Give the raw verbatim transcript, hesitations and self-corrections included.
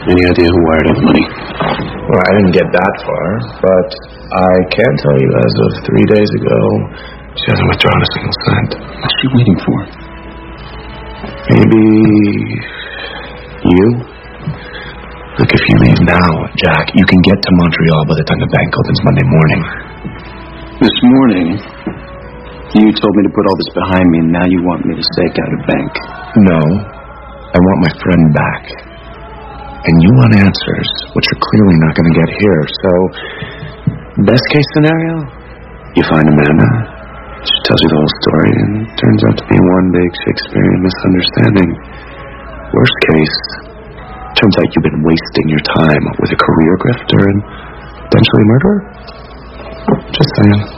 Any idea who wired up money? Well, I didn't get that far, but I can tell you as of three days ago, she hasn't withdrawn a single cent. What's she waiting for? Maybe you? Look, if you leave now, Jack, you can get to Montreal by the time the bank opens Monday morning. This morning, you told me to put all this behind me, and now you want me to stake out a bank. No, I want my friend back. And you want answers, which you're clearly not going to get here. So, best case scenario, you find Amanda. She tells you the whole story, and it turns out to be one big Shakespearean misunderstanding. Worst case, turns out you've been wasting your time with a career grifter and potentially murderer. Just saying.